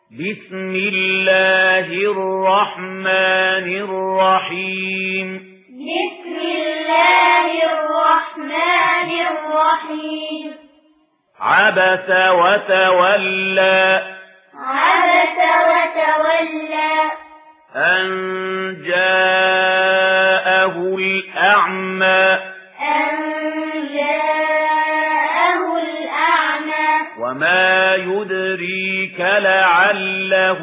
بسم الله الرحمن الرحيم بسم الله الرحمن الرحيم عبس وتولى عبس وتولى أن جاءه الأعمى أن جاءه الأعمى وما يدريك لعله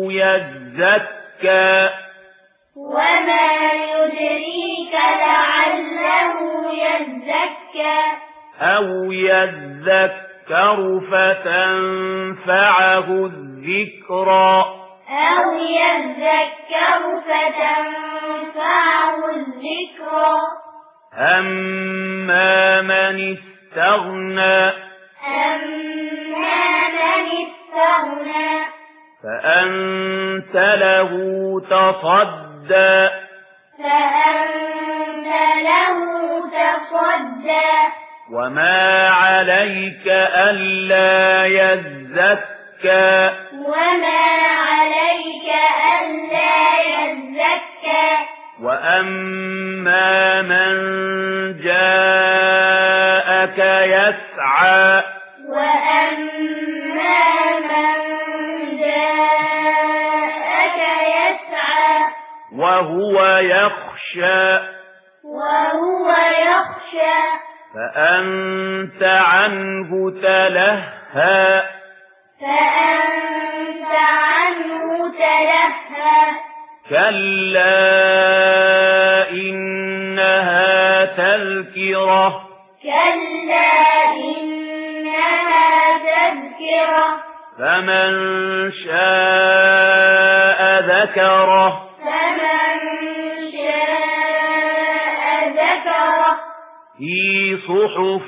يزكى وما يدريك لعله يزكى أو يذكر فتنفعه الذكرى أو يذكر فتنفعه الذكرى أما من استغنى أما من استغنى فأنت له تصدى فأنت له تصدى وما عليك ألا يزكى وما عليك ألا يزكى وأما من جاءك يسعى وأما من جاءك يسعى وهو يخشى فأنت عنه تلهى فأنت عنه تلهى كلا إنها تذكرة كلا إنها تذكرة فمن شاء ذكره فمن شاء ذكره في صحف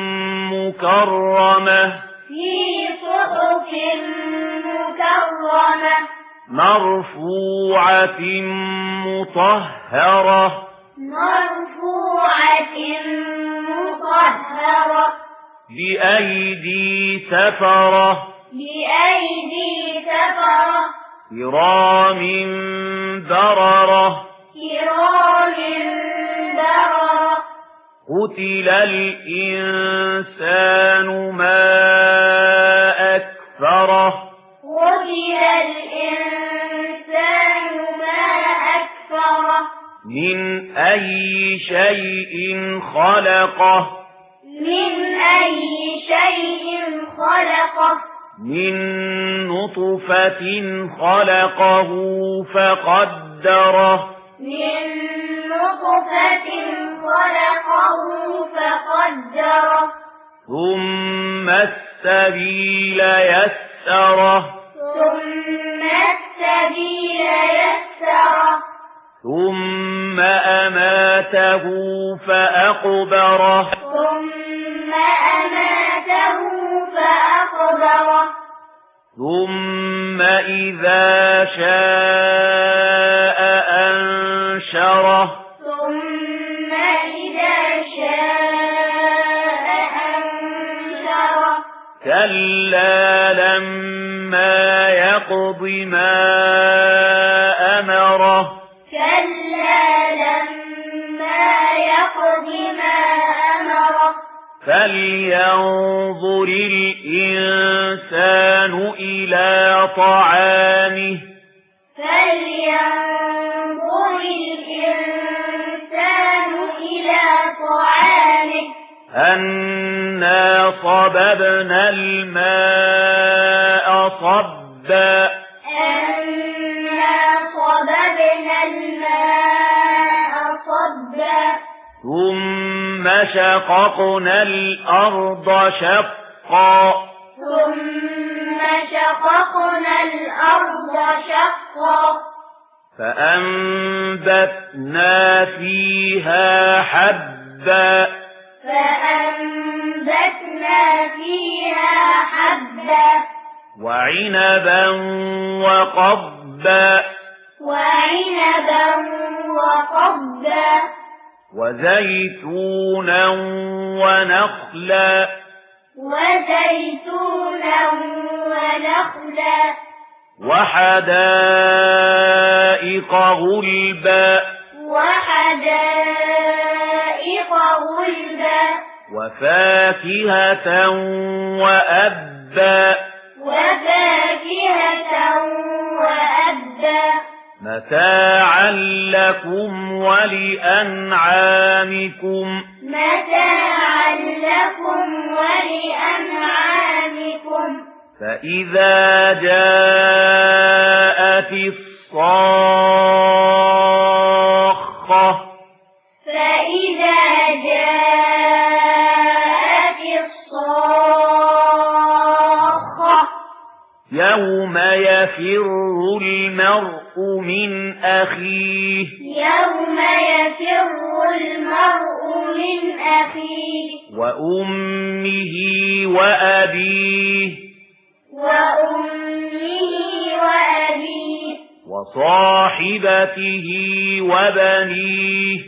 مكرمة في صحف مكرمة مرفوعة مطهرة مرفوعة مطهرة بأيدي سفرة بأيدي سفرة كرام بررة كرام بررة قتل الإنسان ما أكفره قتل الإنسان ما أكفره من أي شيء خلقه من أي شيء خلقه من نطفة خلقه فقدره من نطفة خلقه فقدره ثم السبيل يسره ثم السبيل يسره ثم أماته فأقبره ثم أماته فأقبره ثم إذا شاء أنشره ثم إذا شاء أنشره كلا لما يقض ما أمره كلا لما يقض ما أمره فلينظر الإنسان إلى طعامه فلينظر الإنسان إلى طعامه أنا صببنا الماء صبا أنا صببنا الماء صبا ثم شققنا الأرض شقا ثم شققنا الأرض شقا فأنبتنا فيها حبا فأنبتنا فيها حبا وعنبا وقضبا وعنبا وقضبا وزيتونا ونخلا وزيتونا ونخلا وحدائق غلبا وفاكهة وأبا متاعا لكم ولأنعامكم فإذا جاءت الصاخة يوم يفر المرء من أخيه وأمه وأبيه وصاحبته وبنيه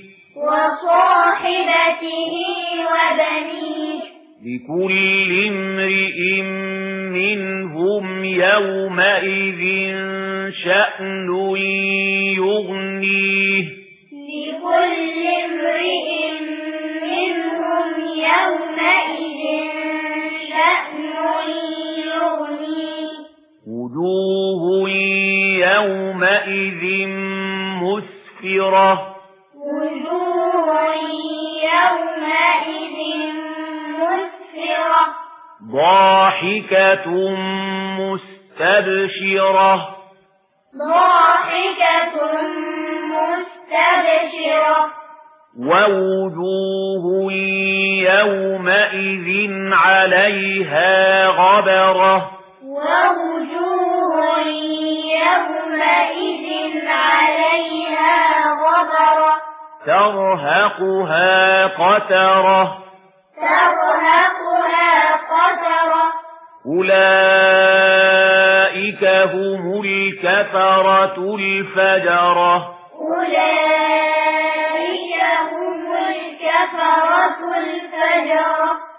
لكل امرئ منهم يومئذ شأن يغنيه وجوه يومئذ مسفرة ضاحكة مستبشرة ووجوه يومئذ عليها غبرة ترهقها قترة أولئك هم الكفرة الفجرة